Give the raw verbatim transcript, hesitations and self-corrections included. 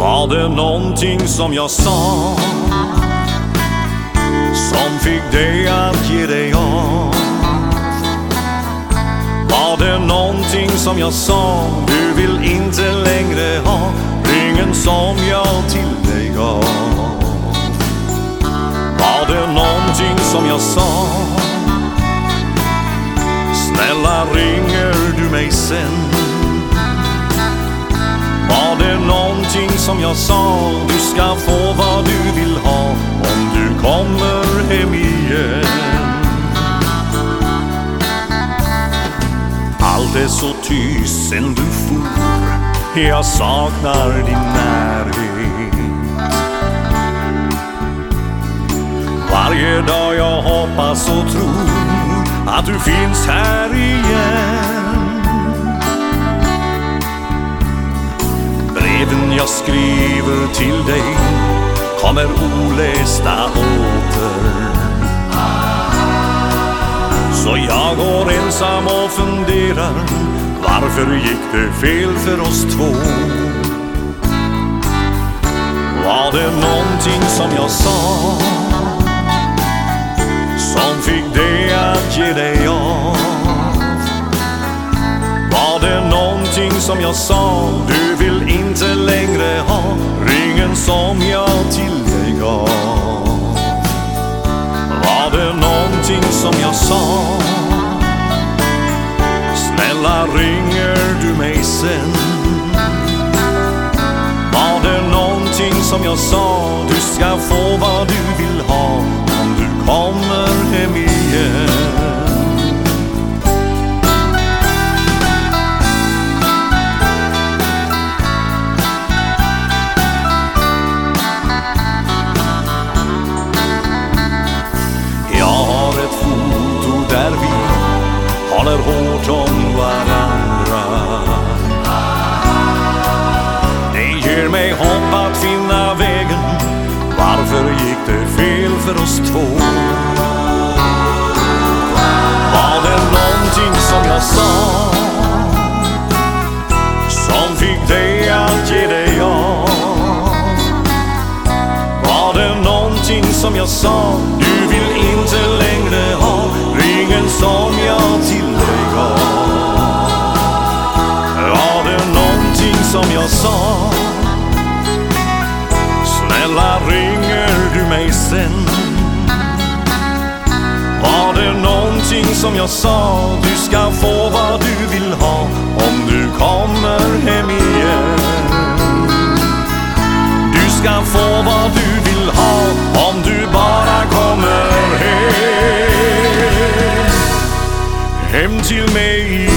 Var det någonting som jag sa som fick dig att ge dig av? Var det någonting som jag sa du vill inte längre ha? Ringen som jag till dig gav. Var det någonting som jag sa? Snälla, ringer du mig sen? Var det någonting som jag sa? Du ska få vad du vill ha om du kommer hem igen. Allt är så tyst sen du for. Jag saknar din närhet. Varje dag jag hoppas och tror att du finns här igen. Breven jag skriver till dig kommer olästa åter. Så jag går ensam och funderar, varför gick det fel för oss två? Var det någonting som jag sa som fick dig att ge dig av? Var det någonting som jag sa du vill inte längre ha? Ringen som jag till dig gav. Var det någonting som jag sa? Snälla, ringer du mig sen? Var det någonting som jag sa? Du ska få vad du vill ha om du kommer hem igen. Där vi håller hårt om varandra. Det ger mig hopp att finna vägen. Varför gick det fel för oss två? Var det någonting som jag sa som fick dig att ge dig av? Var det någonting som jag sa du vill inte längre ha? Ringen som jag till dig gav. Var det någonting som jag sa? Snälla, ringer du mig sen? Var det någonting som jag sa? Du ska få vad du vill ha om du kommer hem igen. Du ska få vad du vill ha om du bara kommer hem. Hem till mig.